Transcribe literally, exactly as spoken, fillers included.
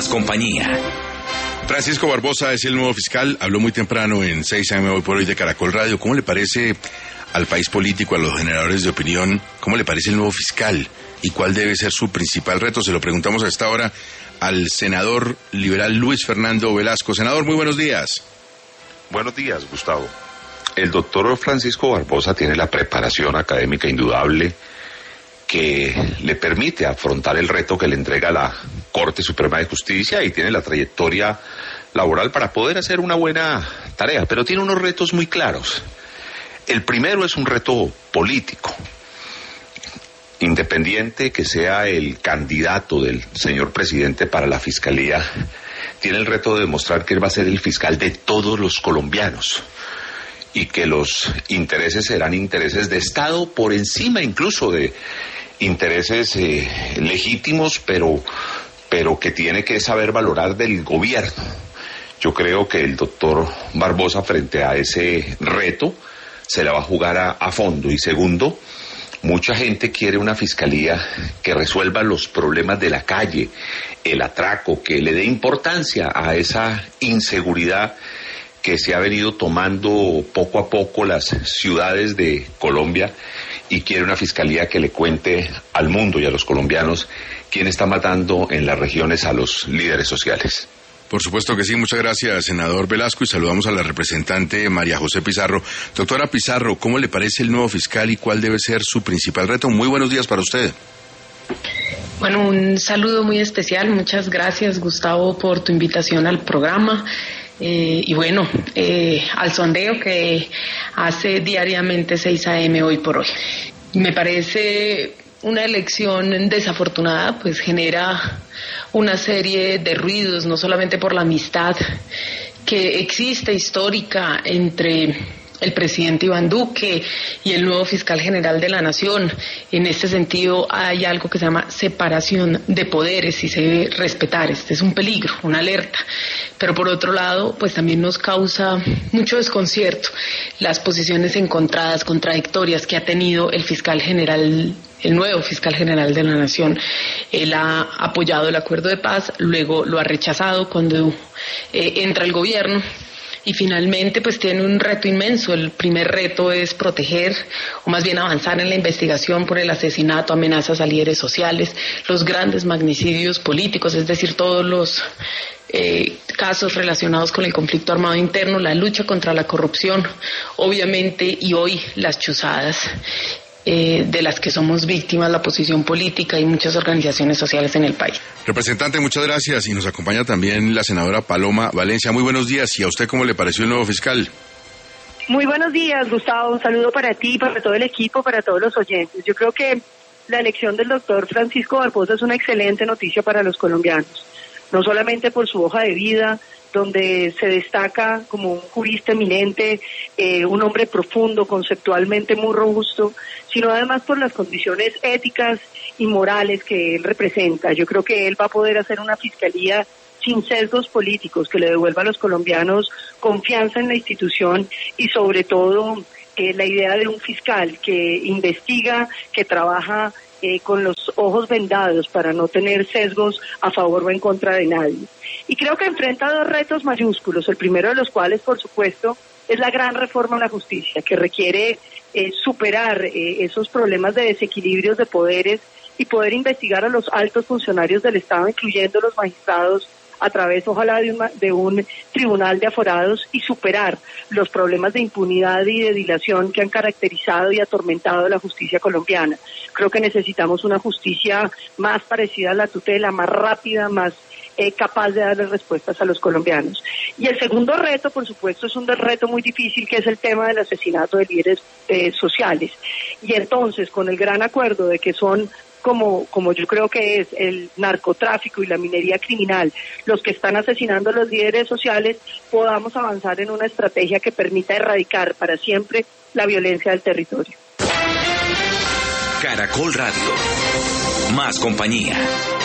Compañía. Francisco Barbosa es el nuevo fiscal, habló muy temprano en seis a eme hoy por hoy de Caracol Radio. ¿Cómo le parece al país político, a los generadores de opinión, cómo le parece el nuevo fiscal y cuál debe ser su principal reto? Se lo preguntamos a esta hora al senador liberal Luis Fernando Velasco. Senador, muy buenos días. Buenos días, Gustavo. El doctor Francisco Barbosa tiene la preparación académica indudable que le permite afrontar el reto que le entrega la Corte Suprema de Justicia, y tiene la trayectoria laboral para poder hacer una buena tarea, pero tiene unos retos muy claros. El primero es un reto político. Independiente que sea el candidato del señor presidente para la fiscalía, tiene el reto de demostrar que él va a ser el fiscal de todos los colombianos y que los intereses serán intereses de Estado por encima incluso de intereses eh, legítimos, pero, pero que tiene que saber valorar del gobierno. Yo creo que el doctor Barbosa, frente a ese reto, se la va a jugar a, a fondo. Y segundo, mucha gente quiere una fiscalía que resuelva los problemas de la calle, el atraco, que le dé importancia a esa inseguridad que se ha venido tomando poco a poco las ciudades de Colombia, y quiere una fiscalía que le cuente al mundo y a los colombianos quién está matando en las regiones a los líderes sociales. Por supuesto que sí, muchas gracias, senador Velasco, y saludamos a la representante María José Pizarro. Doctora Pizarro, ¿cómo le parece el nuevo fiscal y cuál debe ser su principal reto? Muy buenos días para usted. Bueno, un saludo muy especial, muchas gracias, Gustavo, por tu invitación al programa. Eh, y bueno, eh, al sondeo que hace diariamente seis a eme hoy por hoy. Me parece una elección desafortunada, pues genera una serie de ruidos, no solamente por la amistad que existe histórica entre el presidente Iván Duque y el nuevo fiscal general de la Nación. En este sentido hay algo que se llama separación de poderes y se debe respetar. Este es un peligro, una alerta. Pero por otro lado, pues también nos causa mucho desconcierto las posiciones encontradas, contradictorias que ha tenido el fiscal general, el nuevo fiscal general de la Nación. Él ha apoyado el acuerdo de paz, luego lo ha rechazado cuando eh, entra el gobierno. Y finalmente pues tiene un reto inmenso. El primer reto es proteger, o más bien avanzar en la investigación por el asesinato, amenazas a líderes sociales, los grandes magnicidios políticos, es decir, todos los eh, casos relacionados con el conflicto armado interno, la lucha contra la corrupción, obviamente, y hoy las chuzadas Eh, de las que somos víctimas, la oposición política y muchas organizaciones sociales en el país. Representante, muchas gracias, y nos acompaña también la senadora Paloma Valencia. Muy buenos días, ¿y a usted cómo le pareció el nuevo fiscal? Muy buenos días, Gustavo, un saludo para ti, para todo el equipo, para todos los oyentes. Yo creo que la elección del doctor Francisco Barbosa es una excelente noticia para los colombianos, no solamente por su hoja de vida, donde se destaca como un jurista eminente, eh, un hombre profundo, conceptualmente muy robusto, sino además por las condiciones éticas y morales que él representa. Yo creo que él va a poder hacer una fiscalía sin sesgos políticos, que le devuelva a los colombianos confianza en la institución y sobre todo eh, la idea de un fiscal que investiga, que trabaja Eh, con los ojos vendados para no tener sesgos a favor o en contra de nadie. Y creo que enfrenta dos retos mayúsculos, el primero de los cuales, por supuesto, es la gran reforma de la justicia, que requiere eh, superar eh, esos problemas de desequilibrios de poderes y poder investigar a los altos funcionarios del Estado, incluyendo los magistrados, a través, ojalá, de un, de un tribunal de aforados, y superar los problemas de impunidad y de dilación que han caracterizado y atormentado la justicia colombiana. Creo que necesitamos una justicia más parecida a la tutela, más rápida, más eh, capaz de darle respuestas a los colombianos. Y el segundo reto, por supuesto, es un reto muy difícil, que es el tema del asesinato de líderes eh, sociales. Y entonces, con el gran acuerdo de que son como como yo creo que es el narcotráfico y la minería criminal los que están asesinando a los líderes sociales, podamos avanzar en una estrategia que permita erradicar para siempre la violencia del territorio. Caracol Radio. Más compañía.